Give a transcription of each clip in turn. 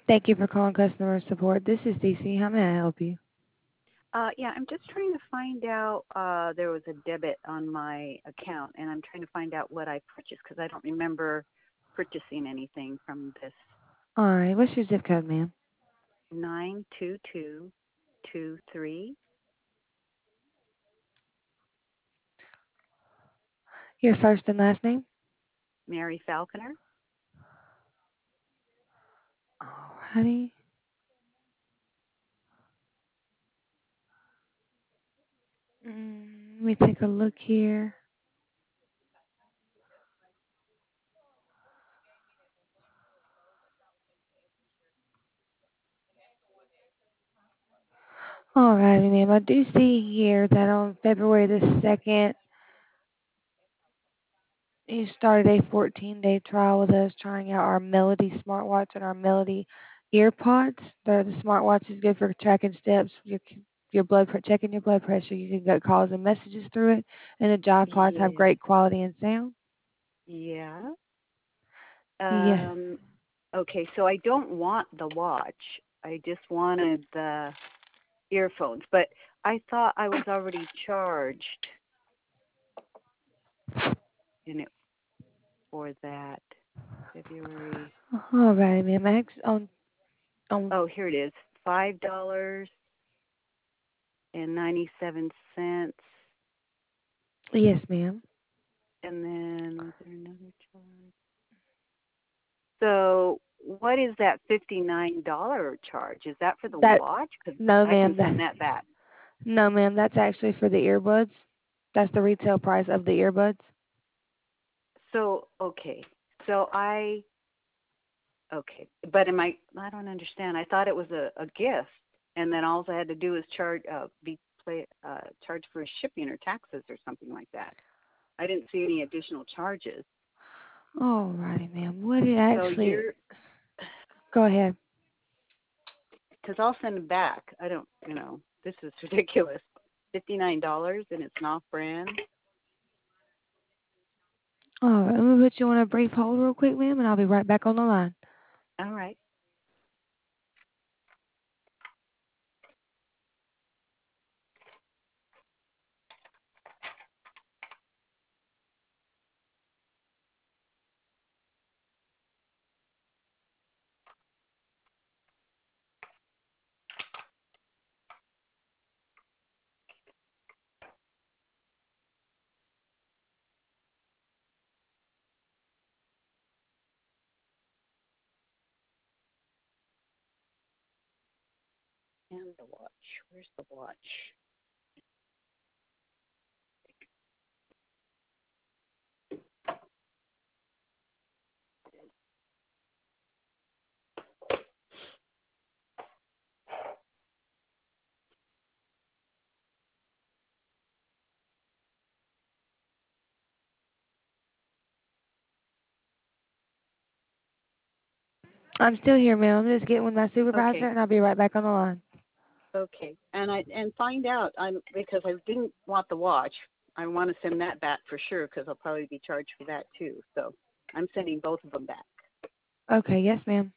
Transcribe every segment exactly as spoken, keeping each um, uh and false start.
Thank you for calling customer support. This is D C. How may I help you? Uh, yeah, I'm just trying to find out. Uh, there was a debit on my account, and I'm trying to find out what I purchased because I don't remember purchasing anything from this All right. What's your zip code, ma'am? nine two two two three. Your first and last name? Mary Falconer. Alrighty. Mm, let me take a look here. Alrighty, ma'am. I do see here that on February the second, you started a fourteen-day trial with us trying out our Melody smartwatch and our Melody earpods. The, the smartwatch is good for tracking steps, your your blood pre- checking your blood pressure. You can get calls and messages through it, and the JivePods have Yeah. great quality and sound. Yeah. Yes. Um. Okay, so I don't want the watch. I just wanted the earphones, but I thought I was already charged in it for that February. Alrighty, ma'am. Max on on. Oh, here it is. Five dollars and ninety seven cents. Yes, ma'am. And then was there another charge? So what is that fifty nine dollar charge? Is that for the That watch? Because no, I can ma'am. That send that back. no, ma'am. That's actually for the earbuds. That's the retail price of the earbuds. So okay. So I okay. But am I I don't understand. I thought it was a, a gift and then all I had to do is charge uh be play uh charge for shipping or taxes or something like that. I didn't see any additional charges. Alrighty, ma'am. What it So actually? you're Go ahead. because I'll send them back. I don't, you know, this is ridiculous. Fifty-nine dollars and it's an off-brand. All right. Let me put you on a brief hold real quick, ma'am, and I'll be right back on the line. All right. And the watch. Where's the watch? I'm still here, ma'am. I'm just getting with my supervisor, Okay. and I'll be right back on the line. Okay. And I and find out. I'm because I didn't want the watch. I want to send that back for sure because I'll probably be charged for that too. So I'm sending both of them back. Okay. Yes, ma'am.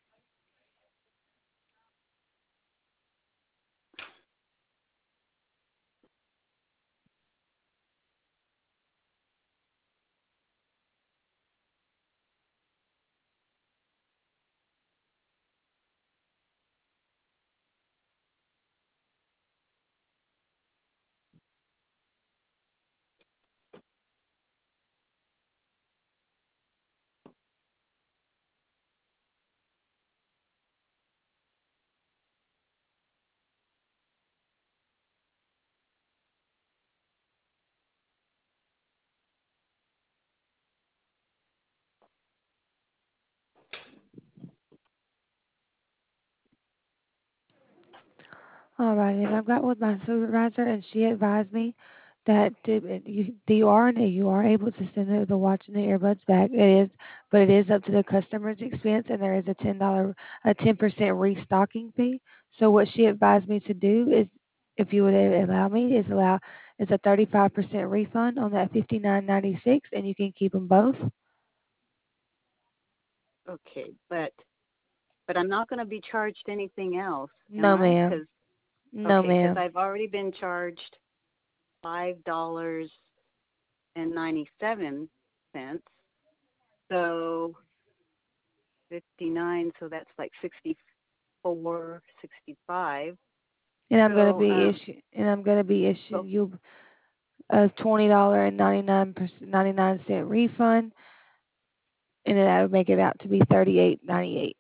All right, and I've got with my supervisor, and she advised me that to, you, you are you are able to send the, the watch and the earbuds back. It is, but it is up to the customer's expense, and there is a ten dollar a ten percent restocking fee. So what she advised me to do is, if you would allow me, is allow is a thirty five percent refund on that fifty nine ninety six, and you can keep them both. Okay. But but I'm not going to be charged anything else, am No, I? ma'am. Because No, okay, because ma'am. I've already been charged five dollars and ninety seven cents. So fifty nine. So that's like sixty four, sixty five. And I'm gonna So be um, issue and I'm gonna be issuing so you a twenty dollar and ninety nine ninety nine cent refund, and then that would make it out to be thirty eight ninety eight.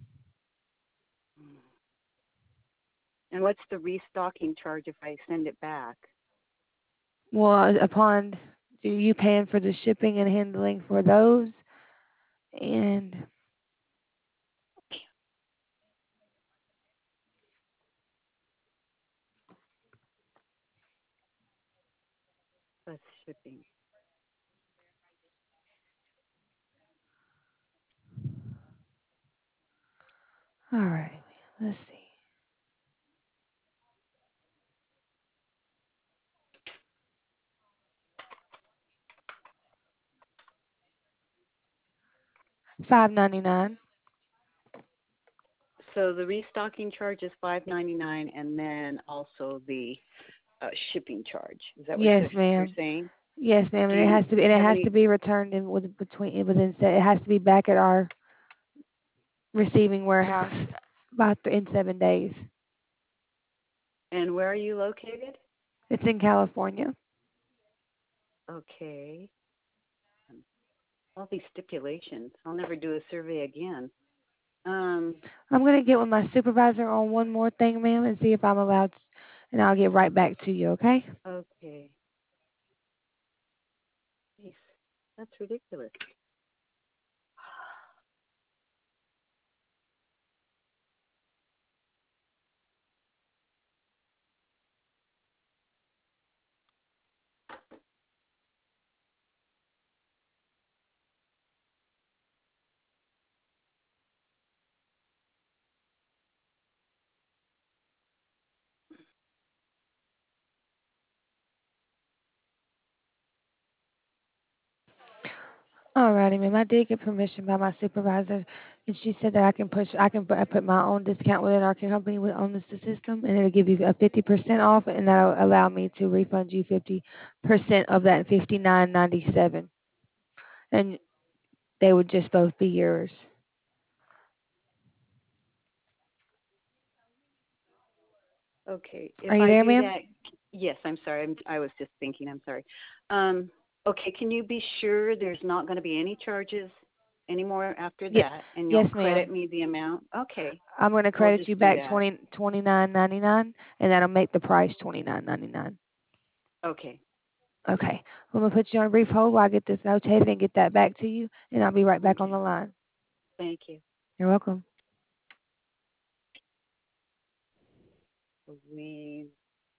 and what's the restocking charge if I send it back? Well, upon you paying for the shipping and handling for those, and Plus shipping. all right, let's see. Five ninety nine. So the restocking charge is five ninety nine, and then also the uh, shipping charge. Is that what Yes, you're, you're ma'am. saying? Yes, ma'am. Do And it you has to be and it have has to any? be returned in with between within se- it has to be back at our receiving warehouse by th- in seven days. And where are you located? It's in California. Okay. All these stipulations. I'll never do a survey again. Um. I'm gonna get with my supervisor on one more thing, ma'am, and see if I'm allowed, to, and I'll get right back to you. Okay? Okay. Jeez, that's ridiculous. Alrighty, ma'am. I did get permission by my supervisor, and she said that I can push, I can put, I put my own discount within our company with on the system, and it'll give you a fifty percent off, and that'll allow me to refund you fifty percent of that fifty nine ninety seven, and they would just both be yours. Okay. If Are you I there, do ma'am? that, yes, I'm sorry. I'm, I was just thinking. I'm sorry. Um. Okay. Can you be sure there's not going to be any charges anymore after Yeah, that, and you'll yes, credit ma'am. me the amount? Okay. I'm going to I'll credit just you do back that. twenty twenty nine ninety nine, and that'll make the price twenty nine ninety nine. Okay. Okay. I'm going to put you on a brief hold while I get this notated and get that back to you, and I'll be right back on Okay. the line. Thank you. You're welcome. We.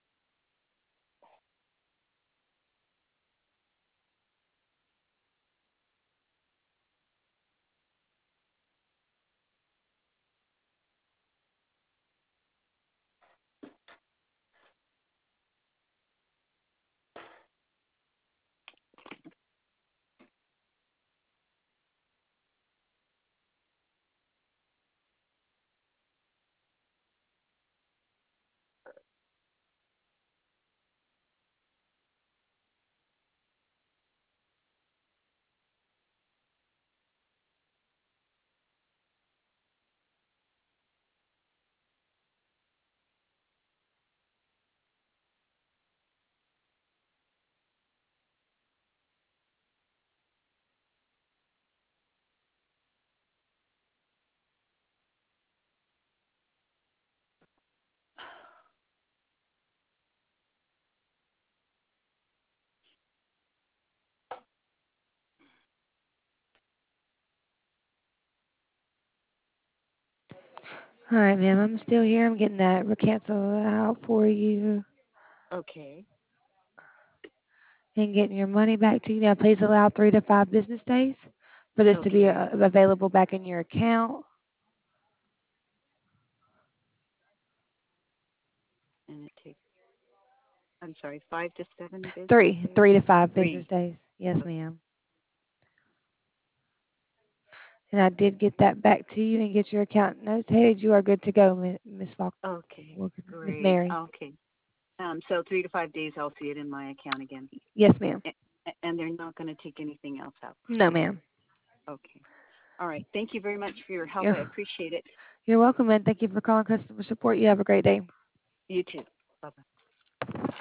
All right, ma'am. I'm still here. I'm getting that cancel out for you Okay. and getting your money back to you. Now, please allow three to five business days for this to be uh, Okay. available back in your account. And it takes. I'm sorry. Five to seven business Three, days. three to five business Three. days. Yes, Okay. ma'am. And I did get that back to you and get your account notated. You are good to go, Mi- Miss Falk, Okay, Miss great. Mary. Okay. Um, so three to five days, I'll see it in my account again, Yes, ma'am. A- and they're not going to take anything else out. No, ma'am. Okay. All right. Thank you very much for your help. I You're, appreciate it. you're welcome, and thank you for calling customer support. You have a great day. You too. Bye bye.